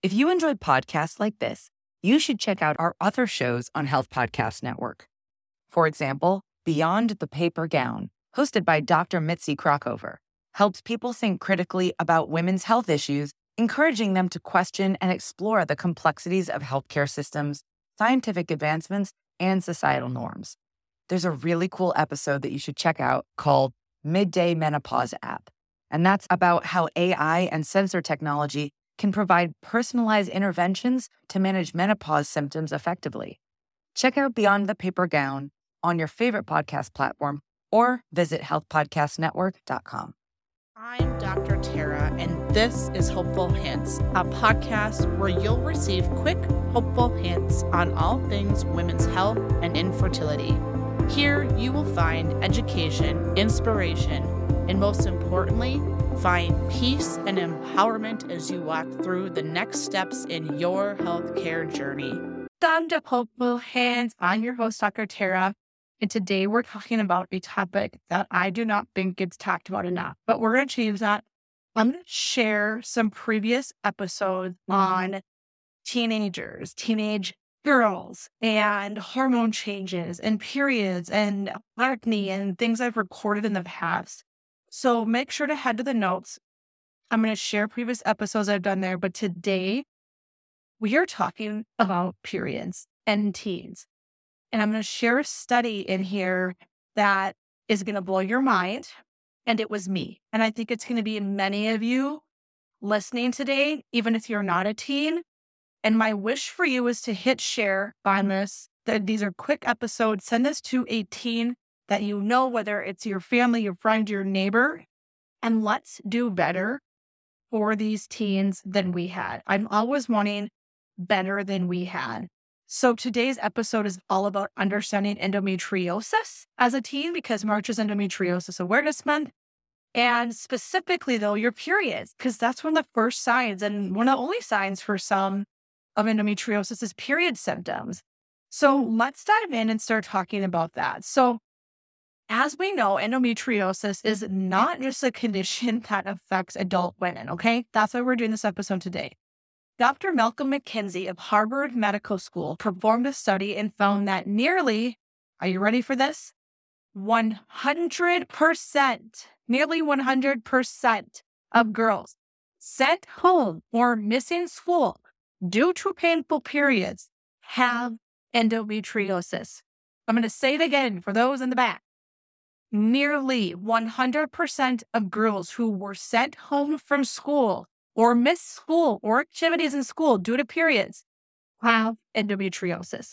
If you enjoy podcasts like this, you should check out our other shows on Health Podcast Network. For example, Beyond the Paper Gown, hosted by Dr. Mitzi Krockover, helps people think critically about women's health issues, encouraging them to question and explore the complexities of healthcare systems, scientific advancements, and societal norms. There's a really cool episode that you should check out called Midday Menopause App, and that's about how AI and sensor technology can provide personalized interventions to manage menopause symptoms effectively. Check out Beyond the Paper Gown on your favorite podcast platform or visit healthpodcastnetwork.com. I'm Dr. Tara, and this is Hopeful Hints, a podcast where you'll receive quick, hopeful hints on all things women's health and infertility. Here you will find education, inspiration, and most importantly, find peace and empowerment as you walk through the next steps in your healthcare journey. Welcome to Hopeful Hints. I'm your host, Dr. Tara. And today we're talking about a topic that I do not think gets talked about enough, but we're going to change that. I'm going to share some previous episodes on teenagers, teenage girls, and hormone changes and periods and acne and things I've recorded in the past. So make sure to head to the notes. I'm going to share previous episodes I've done there, but today we are talking about periods and teens. And I'm going to share a study in here that is going to blow your mind. And it was me. And I think it's going to be many of you listening today, even if you're not a teen. And my wish for you is to hit share on this. These are quick episodes. Send this to a teen that you know, whether it's your family, your friend, your neighbor. And let's do better for these teens than we had. I'm always wanting better than we had. So today's episode is all about understanding endometriosis as a teen, because March is Endometriosis Awareness Month. And specifically, though, your periods, because that's one of the first signs and one of the only signs for some of endometriosis is period symptoms. So let's dive in and start talking about that. So as we know, endometriosis is not just a condition that affects adult women, okay? That's why we're doing this episode today. Dr. Malcolm McKenzie of Harvard Medical School performed a study and found that nearly, are you ready for this? 100%, nearly 100% of girls sent home or missing school due to painful periods have endometriosis. I'm going to say it again for those in the back. Nearly 100% of girls who were sent home from school or miss school or activities in school due to periods have endometriosis.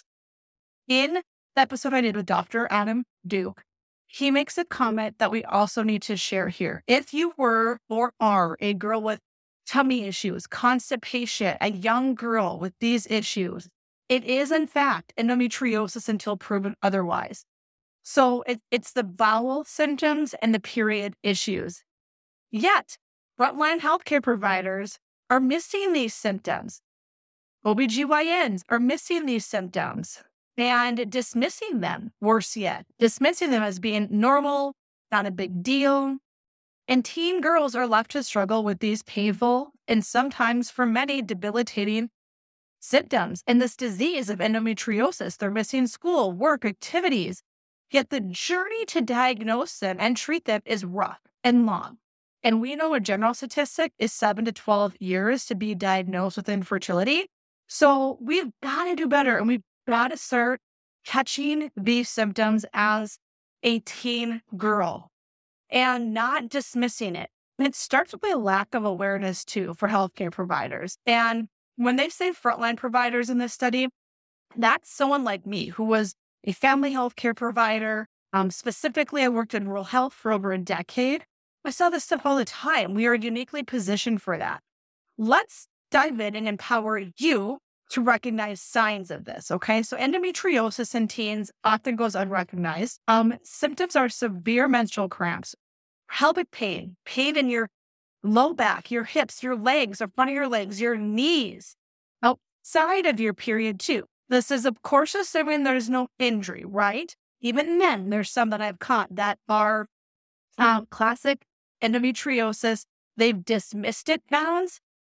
In the episode I did with Dr. Adam Duke, he makes a comment that we also need to share here. If you were or are a girl with tummy issues, constipation, a young girl with these issues, it is in fact endometriosis until proven otherwise. So it's the bowel symptoms and the period issues. Yet, frontline healthcare providers are missing these symptoms. OBGYNs are missing these symptoms and dismissing them, worse yet, dismissing them as being normal, not a big deal. And teen girls are left to struggle with these painful and sometimes for many debilitating symptoms and this disease of endometriosis. They're missing school, work, activities. Yet the journey to diagnose them and treat them is rough and long. And we know a general statistic is 7 to 12 years to be diagnosed with infertility. So we've got to do better, and we've got to start catching these symptoms as a teen girl and not dismissing it. And it starts with a lack of awareness, too, for healthcare providers. And when they say frontline providers in this study, that's someone like me who was a family healthcare provider. Specifically, I worked in rural health for over a decade. I saw this stuff all the time. We are uniquely positioned for that. Let's dive in and empower you to recognize signs of this, okay? So endometriosis in teens often goes unrecognized. Symptoms are severe menstrual cramps, pelvic pain, pain in your low back, your hips, your legs, the front of your legs, your knees, outside of your period too. This is, of course, assuming there's no injury, right? Even men, there's some that I've caught that are classic endometriosis. They've dismissed it bounds,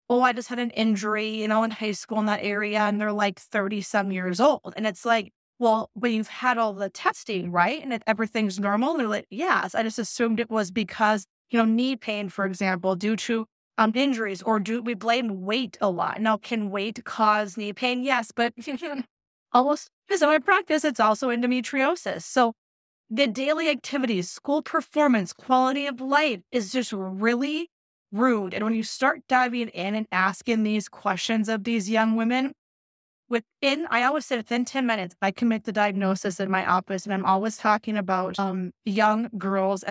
oh, I just had an injury, in high school in that area, and they're like 30 some years old. And it's like, well, but you've had all the testing, right? And everything's normal. And they're like, yes, I just assumed it was because, knee pain, for example, due to injuries, or do we blame weight a lot? Now, can weight cause knee pain? Yes, but almost because in my practice, it's also endometriosis. So the daily activities, school performance, quality of life is just really rude. And when you start diving in and asking these questions of these young women, I always say within 10 minutes, I can make the diagnosis in my office. And I'm always talking about young girls.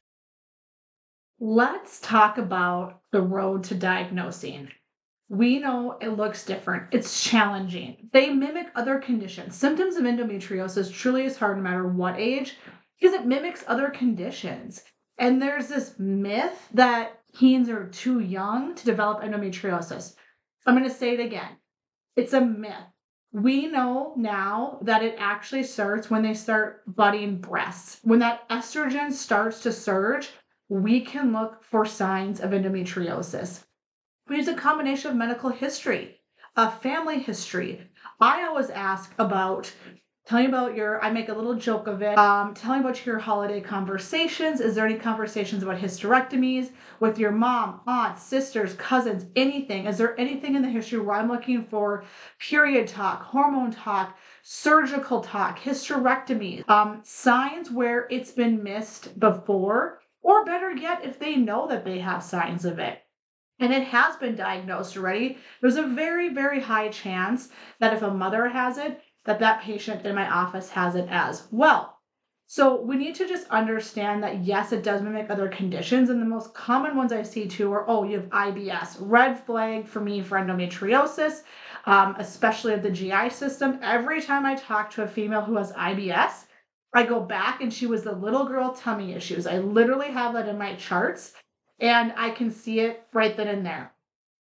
Let's talk about the road to diagnosing. We know it looks different. It's challenging. They mimic other conditions. Symptoms of endometriosis truly is hard no matter what age because it mimics other conditions. And there's this myth that teens are too young to develop endometriosis. I'm going to say it again. It's a myth. We know now that it actually starts when they start budding breasts. When that estrogen starts to surge, we can look for signs of endometriosis. We use a combination of medical history, family history. I always ask about, tell me about I make a little joke of it. Tell me about your holiday conversations. Is there any conversations about hysterectomies with your mom, aunts, sisters, cousins, anything? Is there anything in the history where I'm looking for period talk, hormone talk, surgical talk, hysterectomies, signs where it's been missed before, or better yet, if they know that they have signs of it and it has been diagnosed already, there's a very, very high chance that if a mother has it, that patient in my office has it as well. So we need to just understand that, yes, it does mimic other conditions. And the most common ones I see too are, oh, you have IBS. Red flag for me for endometriosis, especially of the GI system. Every time I talk to a female who has IBS, I go back and she was the little girl tummy issues. I literally have that in my charts and I can see it right then and there.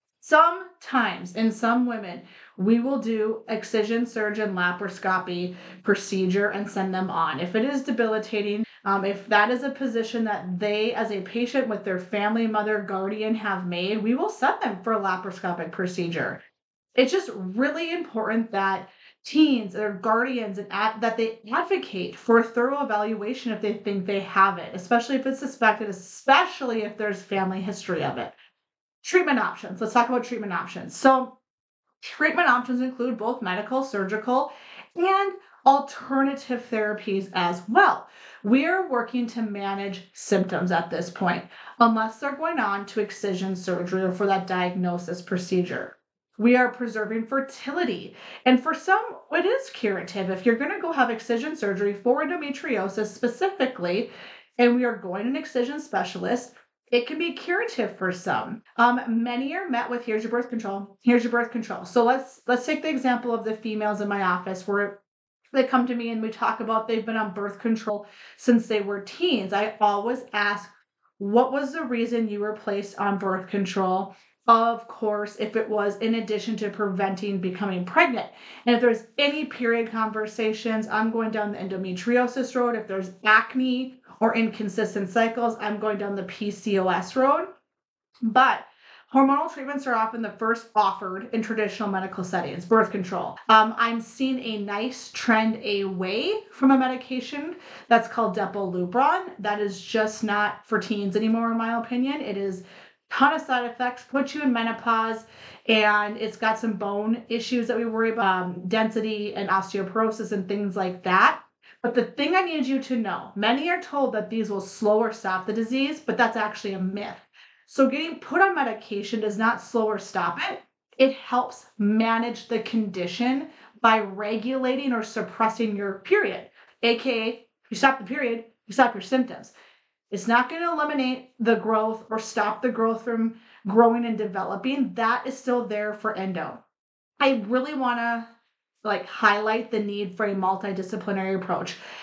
Sometimes in some women, we will do excision, surgeon, laparoscopy procedure and send them on. If it is debilitating, if that is a position that they, as a patient with their family, mother, guardian have made, we will send them for a laparoscopic procedure. It's just really important that teens or guardians that they advocate for a thorough evaluation if they think they have it, especially if it's suspected, especially if there's family history of it. Treatment options. Let's talk about treatment options. So treatment options include both medical, surgical, and alternative therapies as well. We are working to manage symptoms at this point, unless they're going on to excision surgery or for that diagnosis procedure. We are preserving fertility. And for some, it is curative. If you're going to go have excision surgery for endometriosis specifically, and we are going to an excision specialist, it can be curative for some. Many are met with, here's your birth control, here's your birth control. So let's take the example of the females in my office where they come to me and we talk about they've been on birth control since they were teens. I always ask, what was the reason you were placed on birth control? Of course, if it was in addition to preventing becoming pregnant. And if there's any period conversations, I'm going down the endometriosis road. If there's acne or inconsistent cycles, I'm going down the PCOS road. But hormonal treatments are often the first offered in traditional medical settings, birth control. I'm seeing a nice trend away from a medication that's called Depo-Lubron. That is just not for teens anymore, in my opinion. It is ton of side effects, puts you in menopause, and it's got some bone issues that we worry about, density and osteoporosis and things like that. But the thing I need you to know, many are told that these will slow or stop the disease, but that's actually a myth. So getting put on medication does not slow or stop it. It helps manage the condition by regulating or suppressing your period. AKA, you stop the period, you stop your symptoms. It's not going to eliminate the growth or stop the growth from growing and developing. That is still there for endo. I really want to highlight the need for a multidisciplinary approach.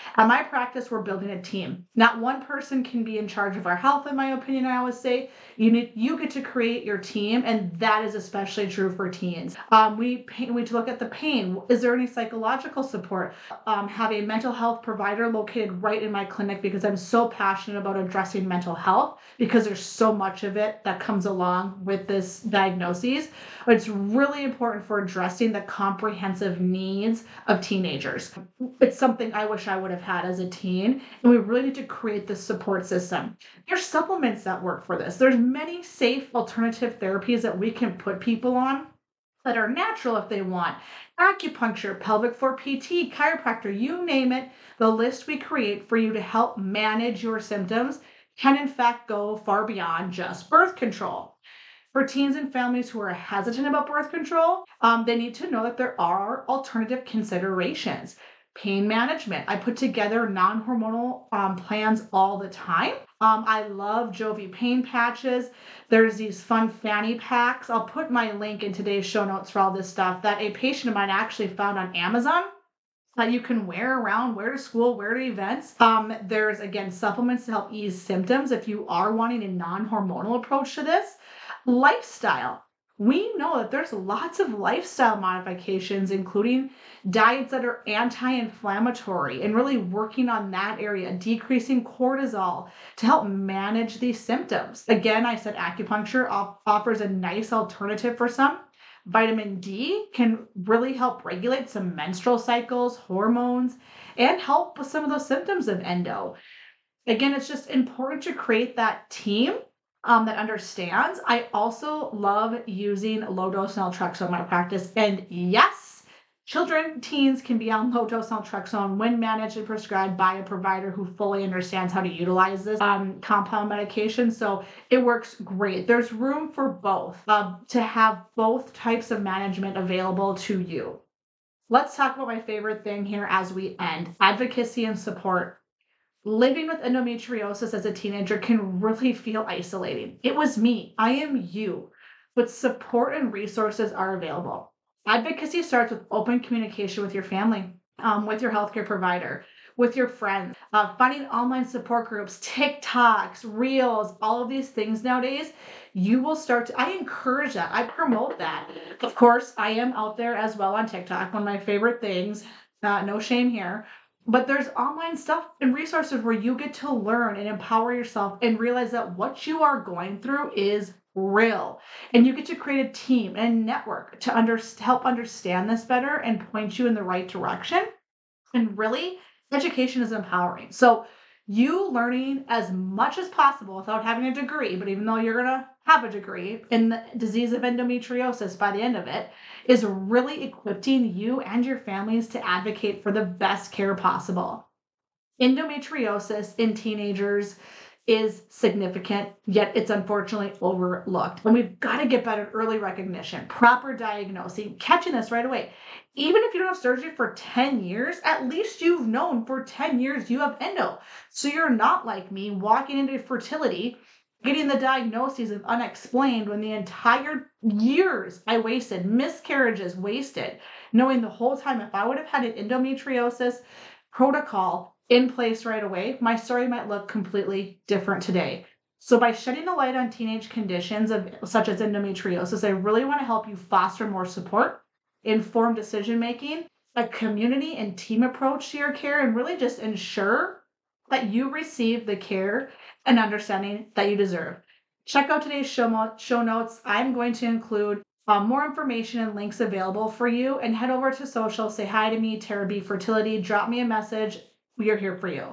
At my practice, we're building a team. Not one person can be in charge of our health, in my opinion. I always say you get to create your team, and that is especially true for teens. We look at the pain. Is there any psychological support? Have a mental health provider located right in my clinic, because I'm so passionate about addressing mental health, because there's so much of it that comes along with this diagnosis. It's really important for addressing the comprehensive needs of teenagers. It's something I wish I would have had as a teen, and we really need to create this support system. There's supplements that work for this. There's many safe alternative therapies that we can put people on that are natural if they want. Acupuncture, pelvic floor PT, chiropractor, you name it. The list we create for you to help manage your symptoms can in fact go far beyond just birth control. For teens and families who are hesitant about birth control, they need to know that there are alternative considerations. Pain management. I put together non-hormonal plans all the time. I love Jovi pain patches. There's these fun fanny packs. I'll put my link in today's show notes for all this stuff that a patient of mine actually found on Amazon that you can wear around, wear to school, wear to events. There's, again, supplements to help ease symptoms if you are wanting a non-hormonal approach to this. Lifestyle. We know that there's lots of lifestyle modifications, including diets that are anti-inflammatory and really working on that area, decreasing cortisol to help manage these symptoms. Again, I said acupuncture offers a nice alternative for some. Vitamin D can really help regulate some menstrual cycles, hormones, and help with some of those symptoms of endo. Again, it's just important to create that team that understands. I also love using low-dose naltrexone in my practice. And yes, children, teens can be on low-dose naltrexone when managed and prescribed by a provider who fully understands how to utilize this compound medication. So it works great. There's room for both, to have both types of management available to you. Let's talk about my favorite thing here as we end: advocacy and support. Living with endometriosis as a teenager can really feel isolating. It was me. I am you. But support and resources are available. Advocacy starts with open communication with your family, with your healthcare provider, with your friends, finding online support groups, TikToks, Reels, all of these things nowadays. You will start to, I encourage that. I promote that. Of course, I am out there as well on TikTok. One of my favorite things, no shame here. But there's online stuff and resources where you get to learn and empower yourself and realize that what you are going through is real. And you get to create a team and a network to help understand this better and point you in the right direction. And really, education is empowering. So you learning as much as possible without having a degree, but even though you're going to have a degree in the disease of endometriosis by the end of it, is really equipping you and your families to advocate for the best care possible. Endometriosis in teenagers is significant, yet it's unfortunately overlooked. And we've got to get better at early recognition, proper diagnosing, catching this right away. Even if you don't have surgery for 10 years, at least you've known for 10 years you have endo. So you're not like me walking into fertility, getting the diagnoses of unexplained when the entire years I wasted, miscarriages wasted, knowing the whole time if I would have had an endometriosis protocol in place right away, my story might look completely different today. So by shedding a light on teenage conditions such as endometriosis, I really want to help you foster more support, informed decision-making, a community and team approach to your care, and really just ensure that you receive the care and understanding that you deserve. Check out today's show notes. I'm going to include more information and links available for you, and head over to social, say hi to me, Tara B Fertility, drop me a message. We are here for you.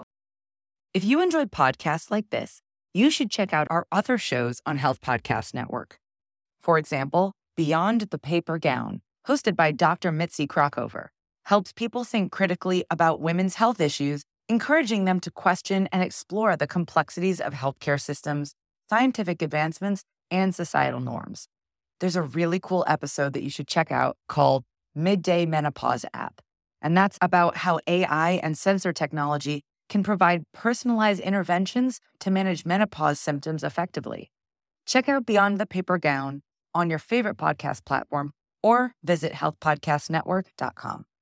If you enjoyed podcasts like this, you should check out our other shows on Health Podcast Network. For example, Beyond the Paper Gown, hosted by Dr. Mitzi Krockover, helps people think critically about women's health issues, encouraging them to question and explore the complexities of healthcare systems, scientific advancements, and societal norms. There's a really cool episode that you should check out called Midday Menopause App, and that's about how AI and sensor technology can provide personalized interventions to manage menopause symptoms effectively. Check out Beyond the Paper Gown on your favorite podcast platform or visit healthpodcastnetwork.com.